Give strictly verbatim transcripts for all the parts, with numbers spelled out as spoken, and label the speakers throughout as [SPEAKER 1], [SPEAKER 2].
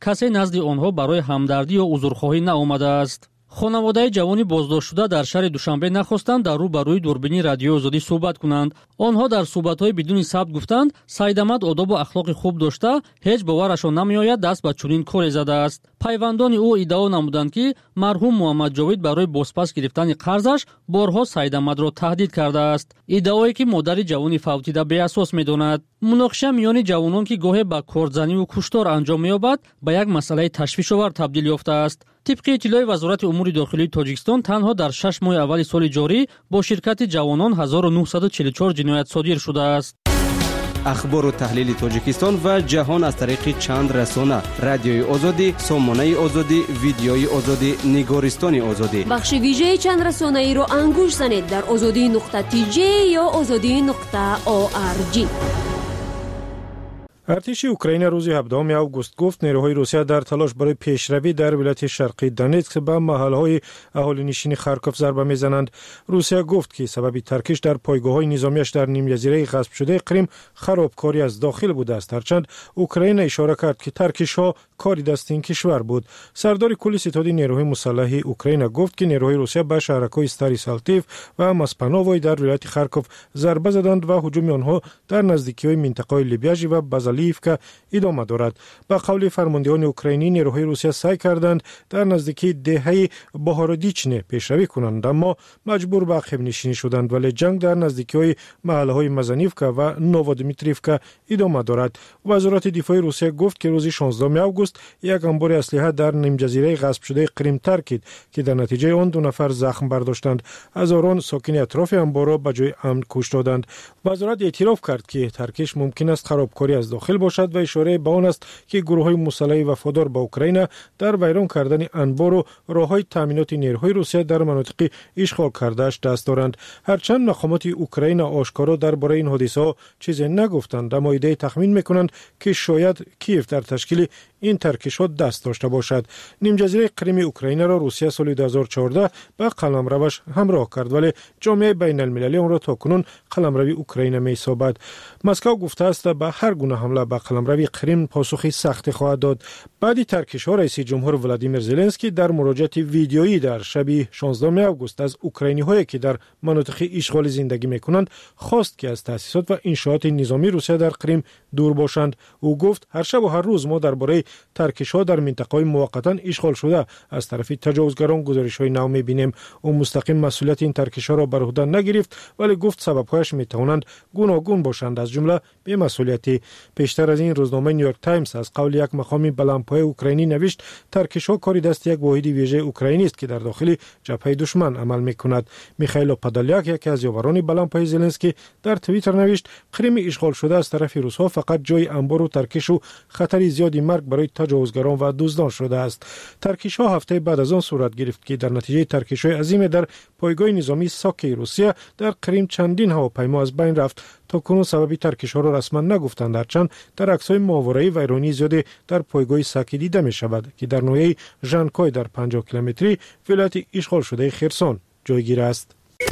[SPEAKER 1] کسی نزد آنها برای همدردی یا عذرخواهی نآمده است. خانواده جوانی بازداشت شده در شهر دوشنبه نخواستند در رو برای دوربینی رادیوی آزادی صحبت کنند. آنها در صحبت‌های بدون ثبت گفتند سید احمد آداب و اخلاق خوب داشته، هیچ باورشان نمی‌آید دست به چنین کاری زده است. پیوندان او ادعا نمودند که مرحوم محمد جاوید برای بازپس گرفتن قرضش بارها سید احمد را تهدید کرده است. ادعایی که مادر جوانی فوتیده بی اساس می‌داند. مناقشه میان جوانان که گاهی به کارزنی و کشتار انجام می‌یابد به یک مسئله تشویش‌آور تبدیل یافته است. طبق اطلاع وزارت امور داخلی تاجیکستان تنها در شش ماه اول سال جاری با شرکت جوانان هزار و نهصد و چهل و چهار جنایت صادر شده است.
[SPEAKER 2] اخبار و تحلیل تاجیکستان و جهان از طریق چند رسانه: رادیوی آزادی، سامانه آزادی، ویدیوی آزادی، نگارستان آزادی.
[SPEAKER 3] بخش ویژه چند رسانه ای را انگوش زنید در آزادی نقطه تی جی یا آزادی نقطه او آر جی.
[SPEAKER 4] ارتش اوکراین روز هفدهم آگوست گفت نیروهای روسیه در تلاش برای پیشروی در ولایت شرقی دونتسک به محلهای اهالی‌نشین خارکوف ضربه میزنند. روسیه گفت که سبب ترکش در پایگاه‌های نظامیش در نیم جزیره غصب شده کریم خرابکاری از داخل بوده است، هرچند اوکراین اشاره کرد که ترکش‌ها کاری دست این کشور بود. سردار کل ستاد نیروهای مسلح اوکراین گفت که نیروهای روسیه به شهرک‌های استاریسالتیف و ماسپانووی در ولایت خارکوف ضربه زدند و هجوم آنها در نزدیکی‌های منطقه لیبیاژی و بازالیفکا ادامه دارد. به قول فرماندهان اوکراینی نیروهای روسیه سعی کردند در نزدیکی دهه بهارودیچنه پیشروی کنند، اما مجبور به عقب نشینی شدند، ولی جنگ در نزدیکی‌های محله‌های مزانیفکا و نوودمیتریفکا ادامه دارد. وزارت دفاع روسیه گفت که روز شانزدهم آگوست یک انبار اسلحه در نیم جزیره غصب شده کریم ترکید که در نتیجه آن دو نفر زخم برداشتند. هزاران ساکن اطراف انبار را به جای امن کشته دادند. وزارت اعتراف کرد که ترکش ممکن است خرابکاری از داخل باشد و اشاره به آن است که گروه‌های مسلح وفادار به اوکراین در ویران کردن انبار و راه‌های تامینات نیروهای روسیه در مناطق اشغال کرده‌اش دست دارند. هرچند مقامات اوکراین آشکارا درباره این حادثه چیزی نگفتند، اما ایده تخمین می‌کنند که شاید کیف در تشکیل این ترکشات دست داشته باشد. نیم جزیره کریم اوکراین را روسیه سال دو هزار و چهارده به قلمروش همراه کرد، ولی جامعه بین المللی آن را تاکنون قلمروی اوکراین می‌سابد. مسکو گفته است به هر گونه حمله به قلمروی کریم پاسخی سخت خواهد داد. بعد ترکش‌ها رئیس جمهور ولادیمیر زلنسکی در مراجعه ویدیویی در شب شانزدهم آگوست از اوکراینی‌هایی که در مناطق اشغال زندگی می‌کنند خواست که از تأسیسات و انشاءات نظامی روسیه در کریم دور باشند. او گفت هر شب و هر روز ما درباره ترکش‌ها در منطقه‌های موقتا اشغال شده از طرف تجاوزگران گزارش‌های نو می‌بینیم. او مستقیم مسئولیت این ترکش‌ها را بر عهده نگرفت، ولی گفت سبب‌هایش می‌توانند گوناگون باشند، از جمله بی‌مسئولیتی. پیشتر از این روزنامه نیویورک تایمز از قول یک مقام بلندپایه اوکراینی نوشت ترکش‌ها کاری دست یک واحد ویژه اوکراینی است که در داخل جبهه دشمن عمل می‌کند. میخائیل پادالیاک یکی از یاوران بلندپایه زلنسکی در توییتر نوشت کریم اشغال شده از طرف روس‌ها فقط جای انبار و ترکش و خطری زیادی مرگ برای تجاوزگران و دزدان شده است. ترکش‌ها هفته بعد از آن صورت گرفت که در نتیجه ترکش‌های عظیم در پایگاه نظامی ساکی روسیه در کریم چندین هواپیما از بین رفت. تا کنون سبب ترکش‌ها را رسما نگفتند، هرچند در عکس‌های ماورایی ویرانی زیادی در پایگاه ساکی دیده می‌شود که در ناحیه ژانکوی در پنجاه کیلومتری ولایت اشغال شده خرسون جایگیر است.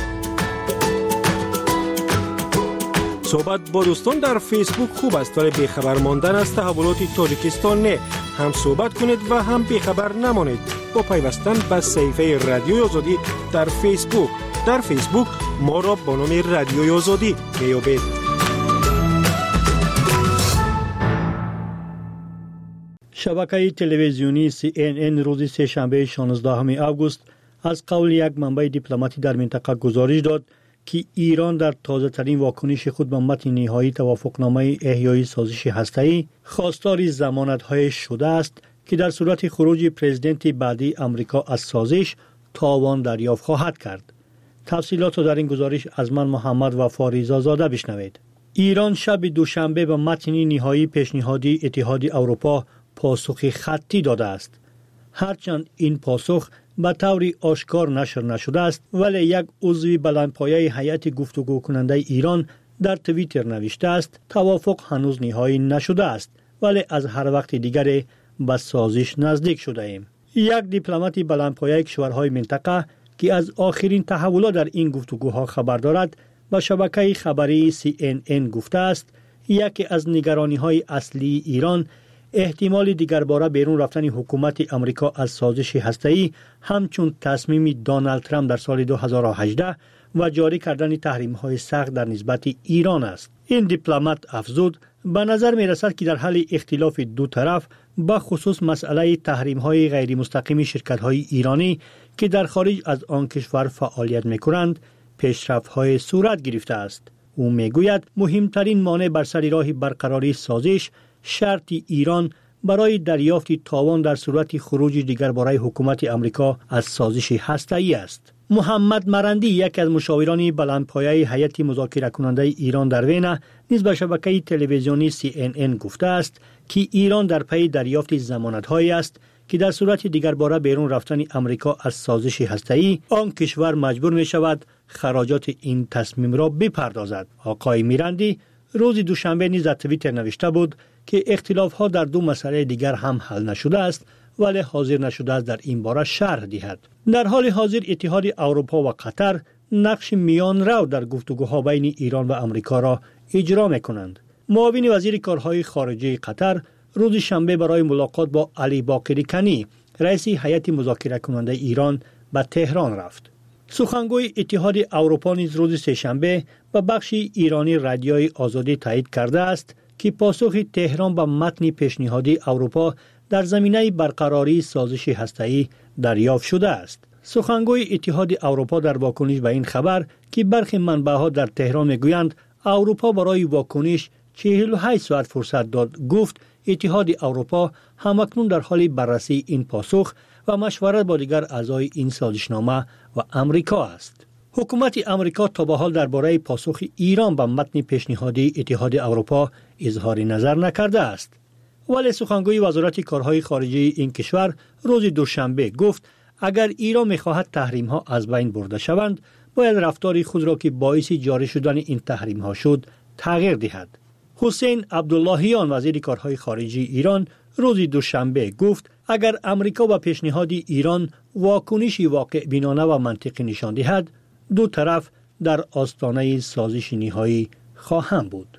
[SPEAKER 4] صحبت با دوستان در فیسبوک خوب است، ولی بیخبر ماندن از تحولات تاجیکستان نه. هم صحبت کنید و هم بیخبر نمانید با پیوستن به صفحه رادیوی آزادی در فیسبوک. در فیسبوک ما را با نام رادیوی آزادی میابید.
[SPEAKER 1] شبکه تلویزیونی سی ان ان روز سه‌شنبه شانزدهم آگوست از قول یک منبع دیپلماتی در منطقه گزارش داد که ایران در تازه ترین واکنش خود به متن نهایی توافقنامه احیای سازش هسته‌ای خواستار ضمانت‌های شده است که در صورت خروج پرزیدنت بعدی آمریکا از سازش تاوان دریافت خواهد کرد. تفصیلات در این گزارش از من محمد وفاریزا زاده بشنوید. ایران شب دوشنبه به متن نهایی پیشنهادی اتحاد اروپا پاسخ خطی داده است. هرچند این پاسخ به طور آشکار نشر نشده است، ولی یک عضو بلندپایه هیئت گفتگو کننده ایران در توییتر نوشته است توافق هنوز نهایی نشده است، ولی از هر وقت دیگر به سازش نزدیک شده ایم. یک دیپلمات بلندپایه کشورهای منطقه که از آخرین تحولات در این گفتگوها خبر دارد به شبکه خبری سی ان ان گفته است یکی از نگرانی‌های اصلی ایران احتمال دیگر باره بیرون رفتن حکومت امریکا از سازش هسته‌ای همچون تصمیم دونالد ترامپ در سال دو هزار و هجده و جاری کردن تحریم‌های سخت در نسبت ایران است. این دیپلمات افزود به نظر می رسد که در حال اختلاف دو طرف به خصوص مسئله تحریم‌های غیر مستقیم شرکت‌های ایرانی که در خارج از آن کشور فعالیت می‌کنند پیشرفت‌های صورت گرفته است. او میگوید مهمترین مانع بر سر راه برقراری سازش شرط ایران برای دریافت تاوان در صورت خروج دیگر برای حکومت امریکا از سازش هسته‌ای است. محمد مرندی یک از مشاوران بلندپایه هیئت مذاکره کننده ایران در وین نیز به شبکه تلویزیونی سی ان ان گفته است که ایران در پی دریافت ضمانت‌هایی است که در صورت دیگر باره بیرون رفتن امریکا از سازش هسته‌ای آن کشور مجبور می شود خراجات این تصمیم را بپردازد. آقای میرندی روز دوشنبه نیز در توییتر نوشته بود که اختلاف‌ها در دو مسئله دیگر هم حل نشده است ولی حاضر نشده است در این باره شرح دهد. در حال حاضر اتحاد اروپا و قطر نقش میان رو در گفتگوها بین ایران و امریکا را اجرا می‌کنند. معاون وزیر کارهای خارجه قطر روز شنبه برای ملاقات با علی باقری کنی رئیس هیئت مذاکره کننده ایران به تهران رفت. سخنگوی اتحاد اروپا نیز روز سه‌شنبه به بخش ایرانی رادیوی آزادی تایید کرده است که پاسخ تهران به متن پیشنهادی اروپا در زمینه برقراری سازش هسته‌ای دریافت شده است. سخنگوی اتحاد اروپا در واکنش به این خبر که برخی منبع‌ها در تهران میگویند اروپا برای واکنش چهل و هشت ساعت فرصت داد، گفت اتحاد اروپا همکنون در حال بررسی این پاسخ و مشورت با دیگر اعضای این سازشنامه و امریکا است. حکومت امریکا تا به حال درباره پاسخ ایران به متن پیشنهادی اتحاد اروپا اظهار نظر نکرده است. ولی سخنگوی وزارت کارهای خارجه این کشور روز دوشنبه گفت اگر ایران می‌خواهد تحریم‌ها از بین برده شوند باید رفتار خود را که باعث جاری شدن این تحریم‌ها شد تغییر دهد. حسین عبداللهیان وزیر کارهای خارجه ایران روز دوشنبه گفت اگر امریکا با پیشنهاد ایران واکنشی واقع بینانه و منطقی نشان دهد دو طرف در آستانه سازش نهایی خواهند بود.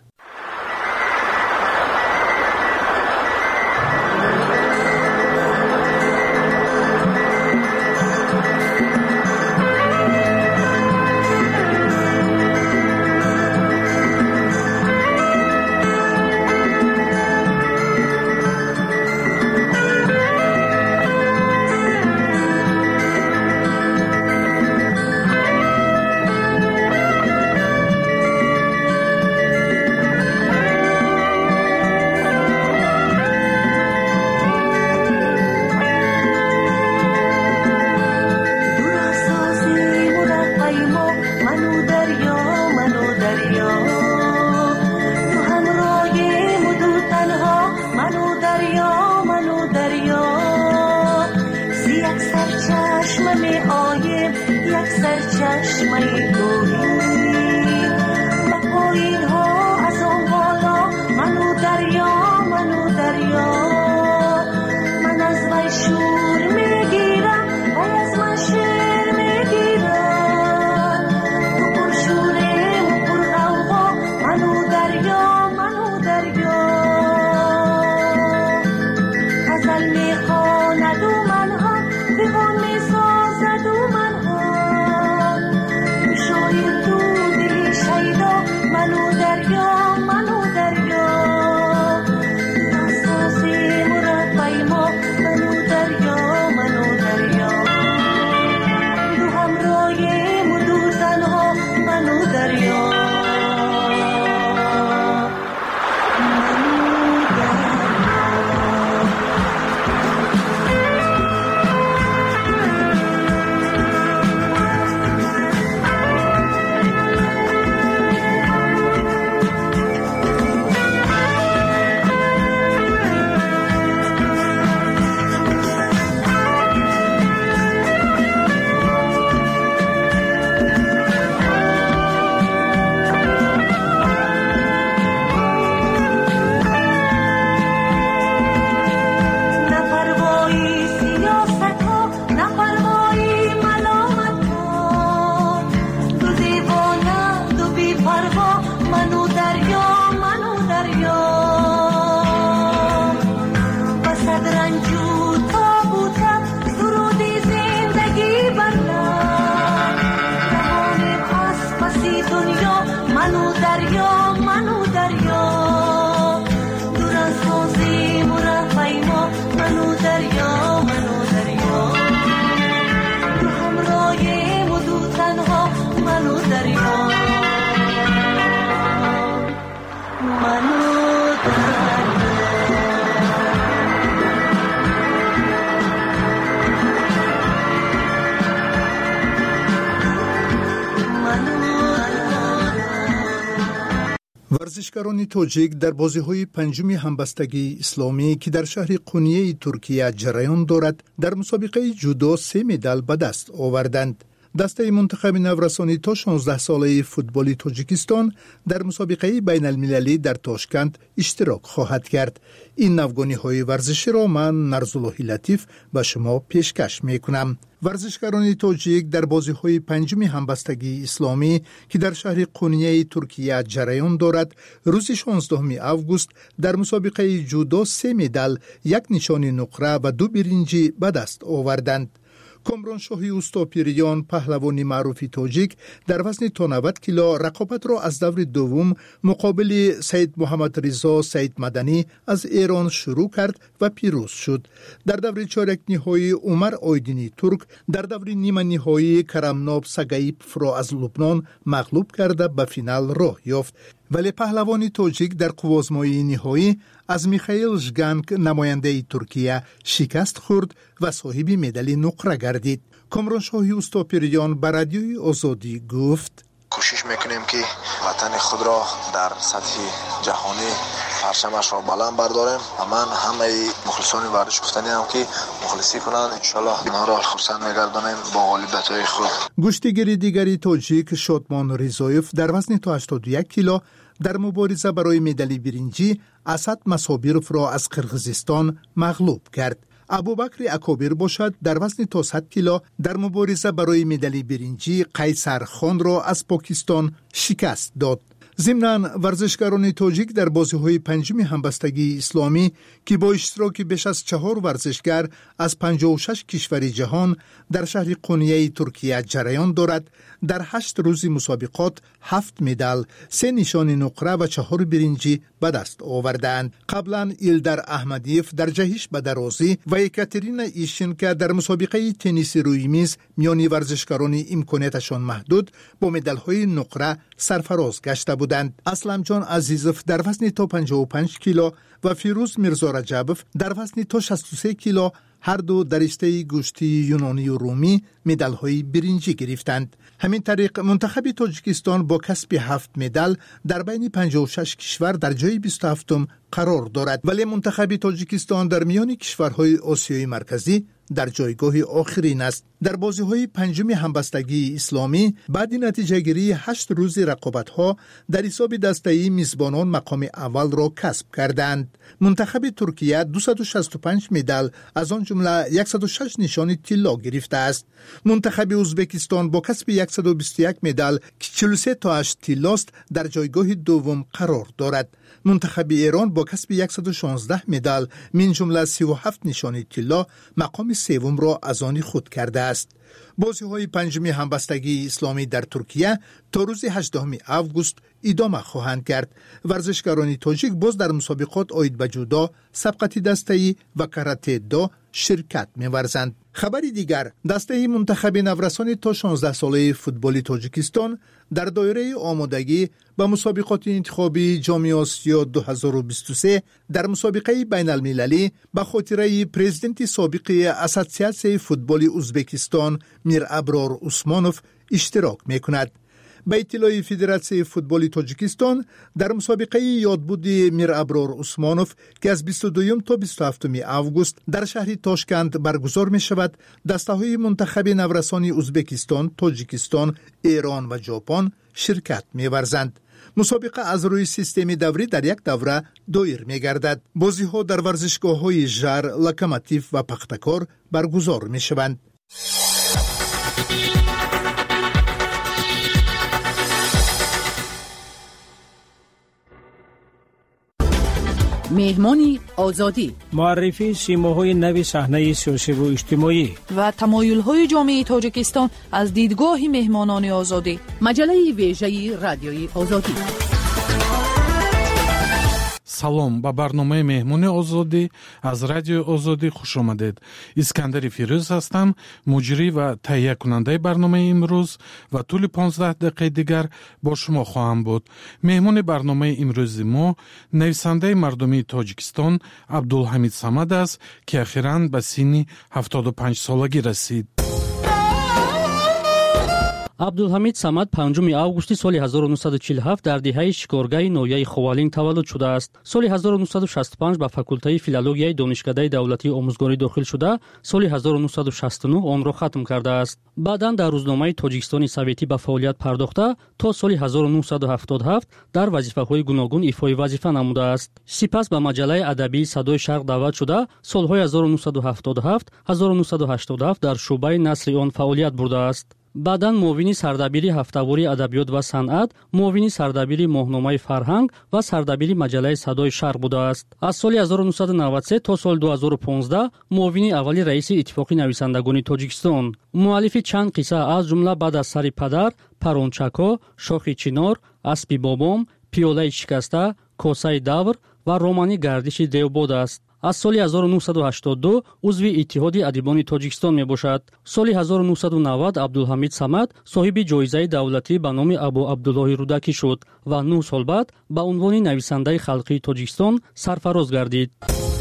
[SPEAKER 5] منو دریا منو دریا تو همراهیم و تو تنها منو دریا منو
[SPEAKER 6] ورزشکاران تاجیک در بازی‌های پنجم همبستگی اسلامی که در شهر قونیه ترکیه جریان دارد در مسابقه جودو سه مدال به دست آوردند. دسته منتخب نورسانی تا شانزده ساله فوتبال تاجیکستان در مسابقه بین المللی در تاشکند اشتراک خواهد کرد. این نوگانی‌های ورزشی را من نرزاللهی لطیف به شما پیشکش می‌کنم. ورزشکاران تاجیک در بازی‌های پنجم همبستگی اسلامی که در شهر قونیه ترکیه جریان دارد روز شانزدهم آگوست در مسابقه جودو سه مدال، یک نشان نقره و دو برنجی به دست آوردند. کامران شاهی اوستاپیریان پهلوانی معروف تاجیک در وزن تا نود کیلو رقابت را از دور دوم مقابل سید محمد رضا سید مدنی از ایران شروع کرد و پیروز شد. در دور چهارک نهایی عمر آیدینی ترک در دور نیمه نهایی کرمناب سگایپف را از لبنان مغلوب کرده به فینال راه یافت. ولی پهلوانی تاجیک در قوازمایی نهایی از میخائیل ژگانک نماینده ترکیه شکست خورد و صاحب مدال نقره گردید. کامران شاهی اوستاپیریان به رادیوی آزادی گفت:
[SPEAKER 7] کوشش میکنیم که وطن خود را در سطح جهانی پرچمش را بلند برداریم و من همه مخلصان ورزش گفتنی هم که مخلصی کنند انشالله ما را خرسند میگردانیم با غالبیت های خود.
[SPEAKER 6] گشتیگری دیگری تاجیک شادمان رضایف در وزن تا هشتاد و یک کیلو در مبارزه برای مدال برنجی اسد مصابیروف را از قرقیزستان مغلوب کرد. ابوبکر اکابر باشد در وزن تا صد کیلو در مبارزه برای مدال برنجی قیصر خان را از پاکستان شکست داد. ضمناً ورزشکاران تاجیک در بازی‌های پنجم همبستگی اسلامی که با اشتراک بیش از چهار ورزشگر از پنجاه و شش کشور جهان در شهر قونیه ترکیه جریان دارد در هشت روز مسابقات هفت مدال، سه نشان نقره و چهار برنجی به دست آوردند. قبلا ایلدر احمدیف در جهش به درازی و یکاترینا ایشینکا در مسابقه تنیس روی میز میان ورزشکاران امکاناتشان محدود با مدال‌های نقره سرفراز گشته بودند. اسلم جان عزیزوف در وزن تا پنجاه و پنج کیلو و فیروز میرزا رجبوف در وزن تا شصت و سه کیلو هر دو در رشته گوشتی یونانی و رومی مدال‌های برنجی گرفتند. همین طریق منتخب تاجیکستان با کسب هفت مدال در بین پنجاه و شش کشور در جای بیست و هفتم قرار دارد، ولی منتخب تاجیکستان در میان کشورهای آسیای مرکزی در جایگاه آخرین است. در بازی‌های پنجم همبستگی اسلامی بعد نتیجه گیری هشت روز رقابت‌ها در حساب دسته‌ای میزبانان مقام اول را کسب کردند. منتخب ترکیه دویست و شصت و پنج مدال از آن جمله صد و شش نشان طلا گرفته است. منتخب ازبکستان با کسب صد و بیست و یک مدال که چهل و سه تاش طلاست در جایگاه دوم قرار دارد. منتخب ایران با کسب صد و شانزده مدال من جمله سی و هفت نشان طلا مقام سوم را از آن خود کرده است. بازی‌های پنجم همبستگی اسلامی در ترکیه تا روز هجدهم آگوست ادامه خواهند کرد. ورزشکاران تاجیک باز در مسابقات آید به جودو، سبقت دسته‌ای و کاراته دو شرکت می‌ورزند. خبری دیگر، دسته منتخب نورسان تا شانزده ساله فوتبال تاجیکستان در دایره آمادگی به مسابقات انتخابی جام آسیا دو هزار و بیست و سه در مسابقه بین المللی به خاطره پرزیدنت سابق اساسیاسیون فوتبال ازبکستان میر ابرار عثمانوف اشتراک می‌کند. به اطلاع فدراسیون فوتبال تاجیکستان در مسابقه یادبود میر ابرار عثمانوف که از بیست و دو تا بیست و هفت آگوست در شهر تاشکند برگزار می شود، دسته‌های منتخب نورسان ازبکستان، تاجیکستان، ایران و ژاپن شرکت می ورزند. مسابقه از روی سیستم دوری در یک دوره دایر می گردد. بازی ها در ورزشگاه های ژر، لوکوموتیو و پختکار برگزار می شوند.
[SPEAKER 8] مهمانی آزادی،
[SPEAKER 9] معرفی سیماهای نوی صحنه سیاسی و اجتماعی
[SPEAKER 8] و تمایل‌های جامعه تاجیکستان از دیدگاه مهمانان آزادی. مجله ویژه رادیوی آزادی.
[SPEAKER 10] салом ба барномаи меҳмони озодӣ аз радиои озодӣ хуш омадед. искандари фирӯз ҳастам, муҷрӣ ва таҳиякунандаи барномаи имрӯз ва тӯли понздаҳ дақиқаи дигар бо шумо хоҳам буд. меҳмони барномаи имрӯзи мо нависандаи мардумии Тоҷикистон Абдулҳамид Самад аст, ки ахиран ба синни ҳафтоду панҷ солагӣ расид.
[SPEAKER 11] абдулҳамид самад панҷуми августи соли ҳазору нуҳсаду чилу ҳафт дар диҳаи шикоргаҳи ноҳияи Ховалин таваллуд шудааст. Соли ҳазору нуҳсаду шасту панҷ ба факултаи филологияи донишкадаи давлатии омӯзгорӣ дохил шуда, соли ҳазору нуҳсаду шасту нӯҳ онро хатм кардааст. баъдан дар рӯзномаи Тоҷикистони Советӣ ба фаъолият пардохта, то соли ҳазору нуҳсаду ҳафтоду ҳафт дар вазифаҳои гуногун ифои вазифа намудааст. Сипас ба маҷаллаи адабии Садои Шарқ даъват шуда, солҳои ҳазору нуҳсаду ҳафтоду ҳафт - ҳазору нуҳсаду ҳаштоду ҳафт дар шуъбаи насри он фаъолият бурдааст. баъдан муовини сардабири ҳафтавори адабиёт ва санъат, муовини сардабири моҳномаи Фарҳанг ва сардабири маҷаллаи Садои Шарқ будааст. Аз соли ҳазору нуҳсаду навад и се то соли ду ҳазору понздаҳ муовини аввали раиси Иттифоқи нависандагони Тоҷикистон. муаллифи чанд қисса, аз ҷумла Баъд аз сари падар, Парончако, Шохи чинор, Аспи бобом, Пиёлаи шикаста, Косаи давр ва романи Гардиши девбод аст. аз соли ҳазору нуҳсаду ҳаштоду ду узви Иттиҳоди адибони Тоҷикистон мебошад. соли ҳазору нуҳсаду навад Абдулҳамид Самад соҳиби ҷоизаи давлатӣ ба номи Абу Абдуллоҳи Рудакӣ шуд ва нӯҳ сол баъд ба унвони нависандаи халқии Тоҷикистон сарфароз гардид.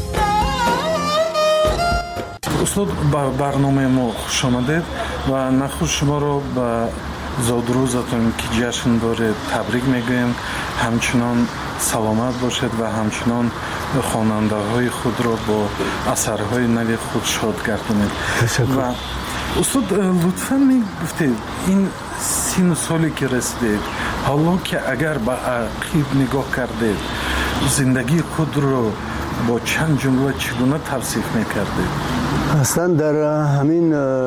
[SPEAKER 10] устод, ба барномаи мо хуш омадед ва нахуш шуморо ба зодрӯзатон ки ҷашн доред табрик мегӯем. ҳамчунон саломат бошед ва ҳамчунон хонандаҳои худро бо асарҳои нави худ шод гардонед. ва устод, лутфан мегуфтед ин сину соле ки расидед, ҳоло ки агар ба ақиб нигоҳ кардед, зиндагии худро бо чанд ҷумла чӣ гуна тавсиф мекардед?
[SPEAKER 12] аслан дар ҳамин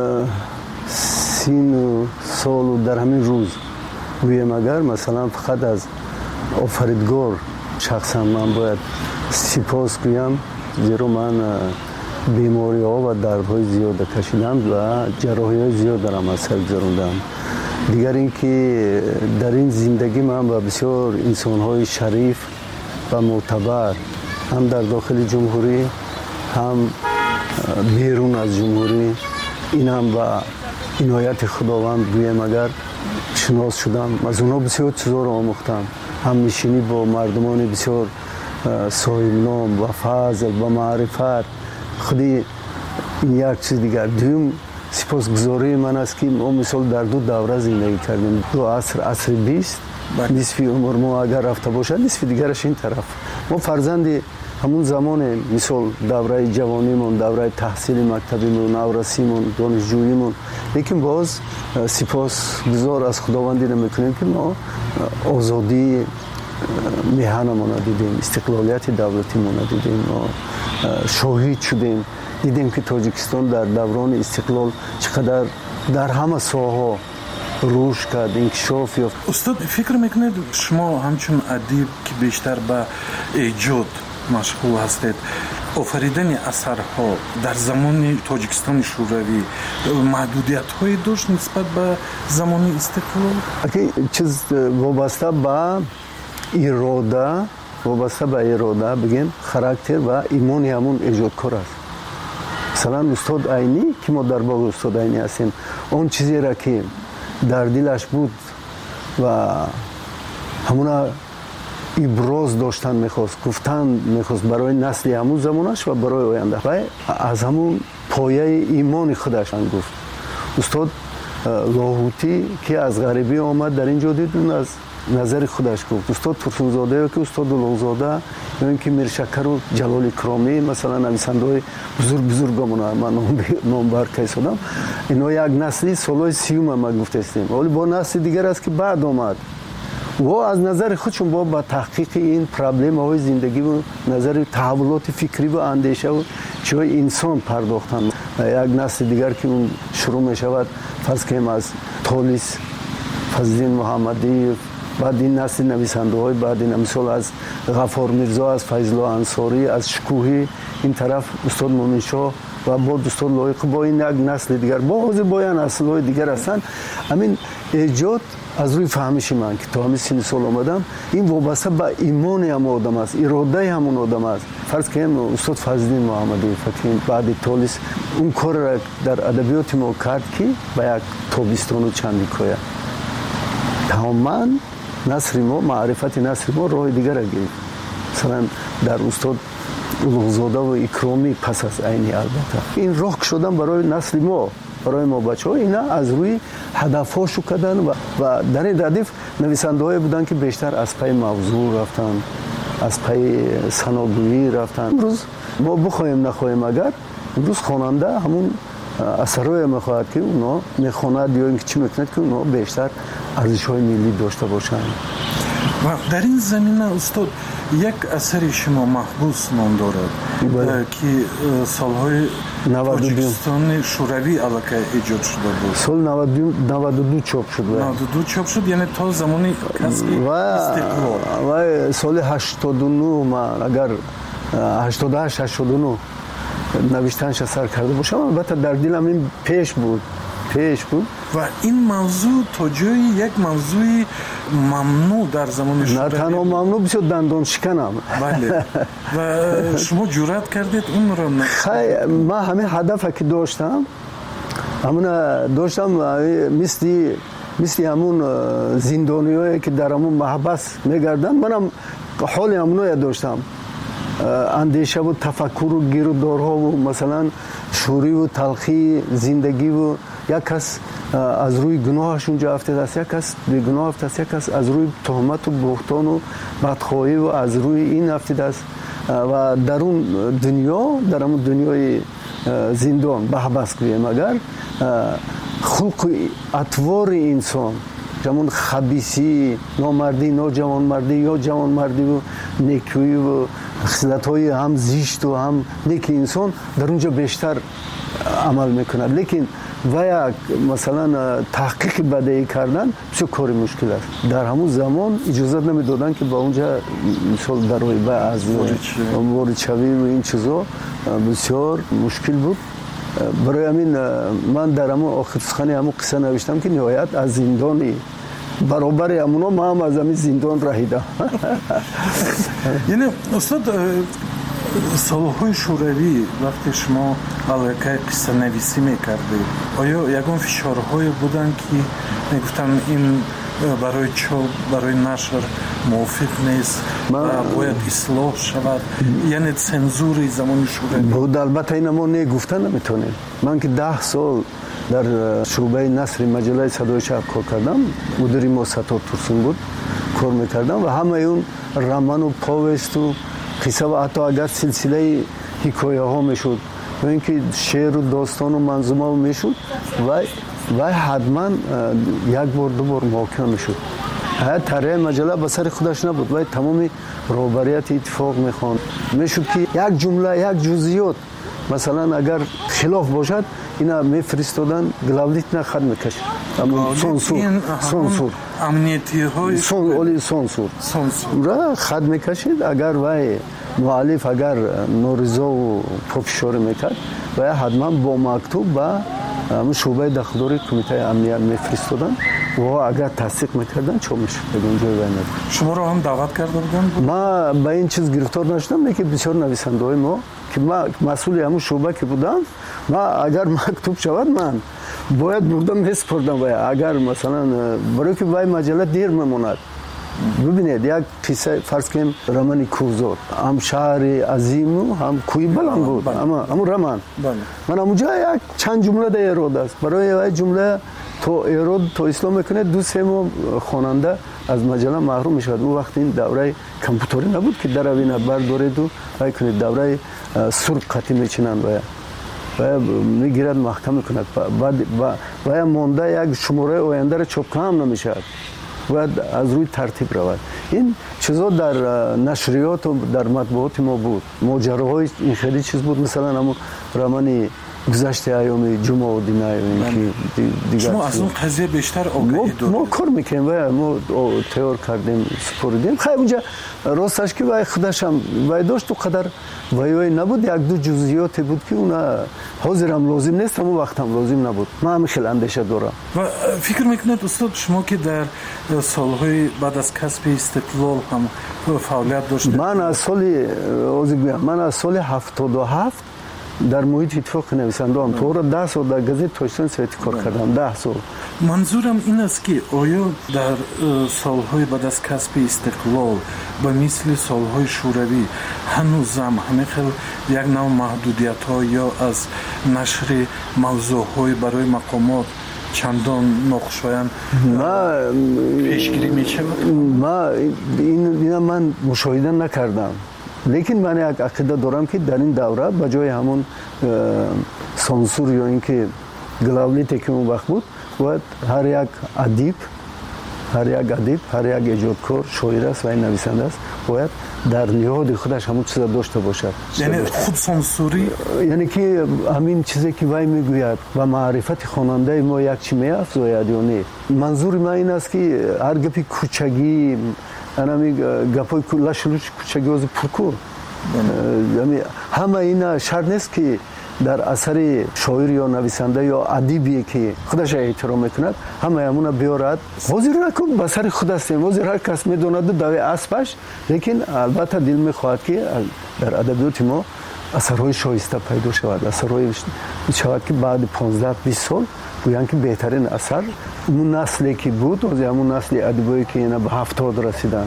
[SPEAKER 12] сину солу дар ҳамин рӯз гӯем, агар масалан фақат аз офаридгор шахсан ман бояд сипос гӯям, зеро ман бемориҳо ва дардҳои зиёда кашидам ва ҷарроҳиҳои зиёдарам аз сар гузарондам. дигар ин ки дар ин зиндагӣ ман ба бисёр инсонҳои шариф ва мӯътабар ҳам дар дохили ҷумҳурӣ ҳам берун аз ҷумҳурӣ, инам ба инояти худованд гӯем агар шинос шудам. аз онҳо бисёр чизҳоро омӯхтам, ҳамнишинӣ бо мардумони бисёр соҳибном ва фазл ва маърифат. худи ин як чиз дигар. дуюм сипосгузории ман аст ки мо мисол дар ду давра зиндагӣ кардем. ду аср, асри бист, нисфи умр мо агар рафта бошад, нисфи дигараш ин тараф. мо фарзанди ҳамун замоне, мисол давраи ҷавонимон, давраи таҳсили мактабимон, наврасимон, донишҷӯимон. лекин боз сипосгузор аз худованд мекунем ки мо озодии меҳанамона дидем, истиқлолияти давлатимона дидем, мо шоҳид шудем, дидем ки Тоҷикистон дар даврони истиқлол чӣ қадар дар ҳама соҳаҳо рушд кард, инкишоф ёфт.
[SPEAKER 10] устод, фикр мекунед шумо ҳамчун адиб ки бештар ба эҷод машғул ҳастед, офаридани асарҳо дар замони Тоҷикистони шӯравӣ маҳдудиятҳое дошт нисбат ба замони истиқлол?
[SPEAKER 12] чиз вобаста ба ирода, вобаста ба ирода бигем характер ва имони ҳамун эҷодкор аст. масалан устод Айнӣ ки мо дар боғи устод Айнӣ ҳастем, он чизеро ки дар дилаш буд ва ҳамуна иброз доштан мехост, гуфтан мехост барои насли ҳамун замонаш ва барои оянда, ва аз ҳамун пояи имони худаш гуфт. устод Лоҳутӣ ки аз ғарибӣ омад дар ин ҷо дид, аз назари худаш гуфт. устод Турсунзодаё ки устод Улуғзода, ё ин ки Миршакару Ҷалоли Кромӣ, масалан нависандаҳои бузург бузургамона ман номбар кайсодам, ино як насли солҳои сиюма ма гуфтастем. вале бо насли дигар аст ки баъд омад. во аз назари худшон бо ба таҳқиқи ин проблемаҳои зиндагиву назари таҳаввулоти фикриву андешаву чиҳои инсон пардохтанд. як насли дигар ки он шурӯъ мешавад, фарз кунем аз Толис Фазлиддин Муҳаммадиев, баъд ин насли нависандаҳои баъд ин мисол аз Ғаффор Мирзо, аз Файзулло Ансорӣ, аз Шукӯҳӣ, ин тараф устод Муъминшоҳ و با دوستان لایق با این یک نسل دیگر با با این نسل دیگر هستند. همین ایجاد از روی فهمش من که تا همین سن سال آمدم این وابسته به ایمان هم آدم است، اراده همون آدم است. فرض کنیم استاد فضلالدین محمدی فکرین بعد تالیس اون کار را در ادبیات ما کرد که به یک تابستان و چندیکایا تماما نصر ما معرفت نصر ما راه دیگر را گرفت. مثلا در استاد اولوغزاده و اکرامی پس از عینی البته این راه شدن برای نسل ما برای ما بچه‌ها اینا از روی هدف‌هاشو کردن و, و در این ردیف نویسنده‌ای بودن که بیشتر از پای موضوع رفتن، از پای سناگویی رفتن. امروز ما بخوایم نخوایم اگر امروز خواننده همون اثرای میخواهد که اونا میخواند یا اینکه چی میکند که اونا بیشتر ارزش‌های ملی داشته باشند.
[SPEAKER 10] و در این زمینه استاد یک اثر شما محبوس نام دارد که سالهای تاجیکستان شوروی علاقه ایجاد شده بود.
[SPEAKER 12] سال نود و دو چاپ شد.
[SPEAKER 10] نود و دو چاپ شد یعنی تا زمان کسب استقلال.
[SPEAKER 12] و سال هشتاد و نه من اگر هشتاد و هشت هشتاد و نه نوشتنش اثر کرده باشم البته در دلم این پیش بود پیش بود
[SPEAKER 10] و این موضوع تا جای یک موضوع ممنوع در زمان شوروی.
[SPEAKER 12] نه تنها ممنوع بسیار دندان شکنم.
[SPEAKER 10] بله و شما جرأت کردید اون رو نه؟
[SPEAKER 12] خیلی من همین هدف که داشتم همون داشتم مثل مثل همون زندانیایی که در همون محبس میگردن منم حال همونو داشتم اندیشه و تفکر و گیرودارها و مثلا شوری و تلخی زندگی و یک کس از روی گناهش اونجا افتاده است، یک کس به گناه افتاده است، یک کس از روی تهمت و بهتان و بدخواهی و از روی این افتاده است و در اون دنیا در اون دنیای زندان به حبس گویم اگر خلق اطوار انسان جمعون خبیثی نامردی ناجوانمردی یا جوانمردی و نیکویی و خصلت‌های هم زشت و هم نیک انسان در اونجا بیشتر عمل میکند. لیکن و یک مثلا تحقیق بدیهی کردن بسیار کار مشکل است. در همون زمان اجازه نمیدادن که با اونجا مثال در روی از وارد شوی و این چیزا بسیار مشکل بود. برای همین من در همون آخر سخنی همون قصه نوشتم که نهایت از زندانی برابر همونا ما هم از همین زندان رهیدم.
[SPEAKER 10] یعنی استاد سالهای شوروی وقتی شما علاقه قصه نویسی میکردید آیا یکان فشارهای بودن که میگفتن این برای چاپ برای نشر موافق نیست و باید اصلاح شود یعنی سنزوری زمان شوروی
[SPEAKER 12] بود؟ البته این ما نگفتن نمیتونیم. من که ده سال در شعبه نصر مجله صدای شب کار کردم مدیر ما ستار ترسون بود کار میکردم و همه اون رمان و پاوست و قصه و حتی اگر سلسله حکایه ها میشد و اینکه شعر و داستان و منظومه میشد و و حتما یک بار دو بار موقع میشد. طرح مجله به سر خودش نبود و تمام روبریت اتفاق میخوان میشد که یک جمله یک جزئیات مثلا اگر خلاف باشد اینا میفرستادن گلاولیت نه خط میکشید اما سانسور سانسور
[SPEAKER 10] امنیتی های
[SPEAKER 12] سون اولی سانسور را خط میکشید اگر وای مؤلف اگر نورزا و پافشار میکرد و حتما با مکتوب با همون شعبه داخلداری کمیته امنیت میفرستادن و اگر تصدیق میکردن چه میشد اونجا وینر.
[SPEAKER 10] شما رو هم دعوت کرده بودن؟
[SPEAKER 12] ما به این چیز گرفتار نشدم که بسیار نویسنده های ما که ما مسئول همون شعبه که بودم ما اگر مکتوب شود من باید بردم میسپردم و اگر مثلا برای که وای مجله دیر میموند ببینید یک قصه فرض کنیم رمان کوزور هم شهر عظیم و هم کوی بلند بود اما همون رمان من اونجا یک چند جمله در ایراد است برای یک جمله تو ایراد تو اسلام میکنه دو سه ماه خواننده از مجله محروم میشد. اون وقت این دوره کامپیوتری نبود که در اوینه بردارید و وای کنید دوره سرخ خطی میچینند و و میگیرد محکم میکند بعد و مونده یک شماره آینده را چاپ هم نمیشد باید از روی ترتیب رود. این چیزا در نشریات و در مطبوعات ما بود. ماجراهای این خیلی چیز بود مثلا همون رمان گذشته ایام جمعه و دینای که دیگر
[SPEAKER 10] شما از اون قضیه بیشتر آگاهی دارید.
[SPEAKER 12] ما کار میکنیم و ما تیار کردیم سپردیم. خیلی اونجا راستش که وای خودش هم وای داشت و قدر وای وای نبود، یک دو جزئیاتی بود که اونا حاضرم لازم نیست، اما وقتم لازم نبود. من هم خیلی اندیشه دارم.
[SPEAKER 10] و فکر میکنید استاد شما که در سالهای بعد از کسب استقلال هم فعالیت داشتید؟
[SPEAKER 12] من از سال من از سال هفتاد و هفت در محیط اتفاق نویسنده هم تو را ده سال در گزیت تاجیکستان سویتی کار کردم. ده سال.
[SPEAKER 10] منظورم این است که آیا در سالهای بعد از کسب استقلال به مثل سالهای شوروی هنوزم همه خیل یک نوع محدودیت ها یا از نشر موضوع های برای مقامات چندان ناخوشایند پیشگیری میشه؟
[SPEAKER 12] ما این من مشاهده نکردم، لیکن من یک عقیده دارم که در این دوره به جای همون سانسور یا اینکه گلاولیتی که اون وقت بود باید هر یک ادیب هر یک ادیب هر یک ایجادکار شاعر است و این نویسنده است باید در نهاد خودش همون چیزا داشته باشد.
[SPEAKER 10] یعنی خود سانسوری،
[SPEAKER 12] یعنی که همین چیزی که وای میگوید و معرفت خواننده ما یک چی میافزاید یا نه. منظور من این است که هر گپی کوچگی انا می گپای لاشلوش کوچگی از پرکو یعنی همه این شرط نیست که در اثر شاعر یا نویسنده یا ادیبی که خودش احترام میکند همه همون بیارد. حاضر نکن به سر خود است، حاضر هر کس میدوند دوی اسبش، لیکن البته دل میخواهد که در ادبیات ما اثرهای شایسته پیدا شود، اثرهای شود که بعد پانزده بیست سال گویند که بهترین اثر اون نسلی که بود از همون نسل ادبایی که اینا به هفتاد رسیدن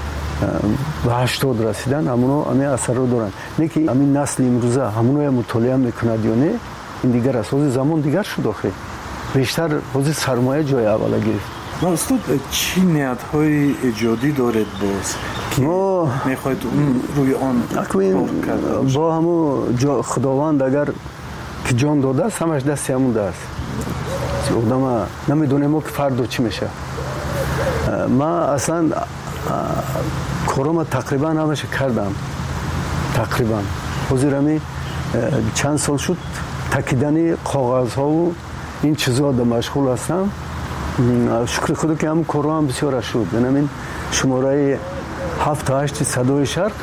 [SPEAKER 12] به هشتاد رسیدن همونو همین اثر رو دارن. نه که همین نسل امروزه همونو مطالعه میکند یا نه این دیگر است. از زمان دیگر شد آخه بیشتر از سرمایه جای اول گرفت.
[SPEAKER 10] و استاد چی نیت‌های ایجادی دارید باز که
[SPEAKER 12] ما
[SPEAKER 10] میخواید اون روی آن
[SPEAKER 12] با همون خداوند اگر که جان داده است همش دست همون است. آدم نمیدونه ما که فردا چی میشه. ما اصلا کارم تقریبا همش کردم تقریبا حضورمی چند سال شد تکیدن کاغذ ها و این چیزا در مشغول هستم. شکر خدا که هم کارم هم بسیار شد. یعنی شماره هفت تا هشت صدای شرق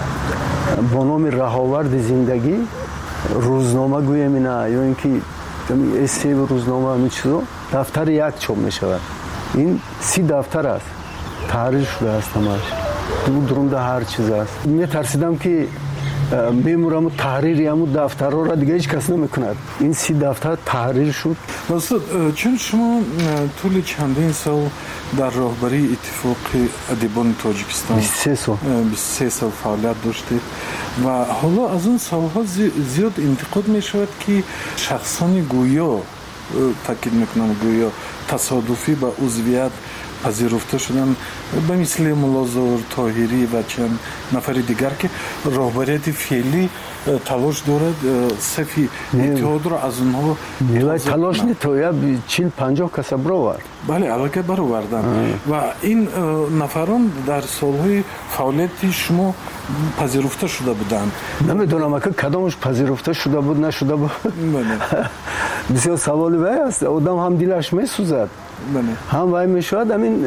[SPEAKER 12] با نام رهاورد زندگی روزنامه گویم اینا یا اینکه استی روزنامه همین چیزا دفتر یک چاپ می شود. این سی دفتر است تحریر شده است همش دو درونده هر چیز است. می ترسیدم که میمورم تحریری همو دفتر را دیگه هیچ کس نمیکند. این سی دفتر تحریر شد.
[SPEAKER 10] استاد چون شما طول چندین سال در راهبری اتفاق ادیبان تاجیکستان
[SPEAKER 12] بیست و سه سال
[SPEAKER 10] بیست و سه سال فعالیت داشتید و حالا از اون سالها زیاد انتقاد می شود که شخصان گویا تاکید میکنم گویا تصادفی به عضویت پذیرفته شدن به مثل ملازور طاهری و چند نفر دیگر که راهبریت فعلی تلاش دارد صفی اتحاد را از اونها
[SPEAKER 12] نیوی تلاش نیست تو یا چیل پنجاه کس برآورد.
[SPEAKER 10] بله البته برآوردن و این نفران در سالهای فعالیت شما پذیرفته شده بودند.
[SPEAKER 12] نمیدونم اگه کدامش پذیرفته شده بود نشده بود. بسیار سوالی وای است. آدم هم دلش میسوزد هم وای میشود. همین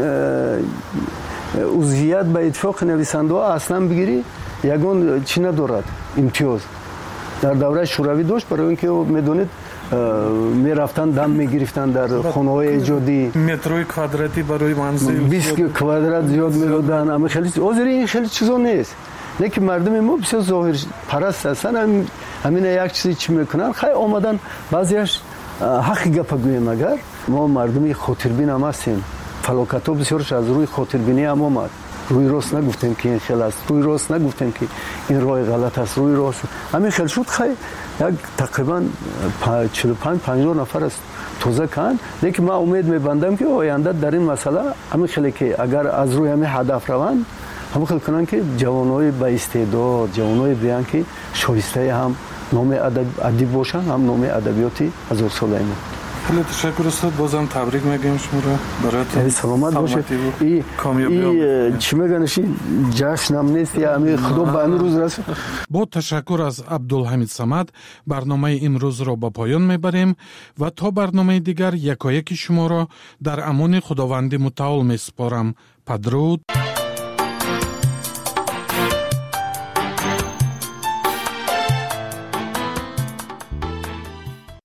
[SPEAKER 12] عضویت به اتفاق نویسنده ها اصلا بگیری یگان چی ندارد امتیاز در دوره شوروی داشت برای اینکه میدونید میرفتن دم میگرفتن در خانه های ایجادی
[SPEAKER 10] متروی کواردراتی برای منزل
[SPEAKER 12] بیست کوادرات زیاد میدادن. اما خیلی حاضر این خیلی چیزا نیست. لیکن مردم ما بسیار ظاهر پرست هستن. همین یک چیزی چی میکنن خیلی آمدن بعضیش حقی گپ گویم. اگر ما مردمی خاطربین هم هستیم فلاکت ها بسیارش از روی خاطربینی هم آمد. روی راست نگفتیم که این خیلی است، روی راست نگفتیم که این راه غلط است، روی راست همین خیلی شد. خیلی یک تقریبا چهل و پنج پنجاه نفر است توزه کن. لیکن من امید میبندم که آینده در این مسئله همین خیلی که اگر از روی همین هدف روند همین خیلی کنن که جوانای با استعداد جوانای بیان که شایسته هم نام ادب ادیب باشن هم نام ادبیاتی هزار ساله ما.
[SPEAKER 10] خیلی تشکر استاد. بازم تبریک میگم شما را براتون.
[SPEAKER 12] سلامت باشه. این کامیابی چی میگنشی جشنم نیست یا امی خدا به این روز رسید.
[SPEAKER 13] با تشکر از عبدالحمید صمد برنامه امروز را به پایان میبریم و تا برنامه دیگر یکایک شما را در امان خداوند متعال میسپارم. بدرود.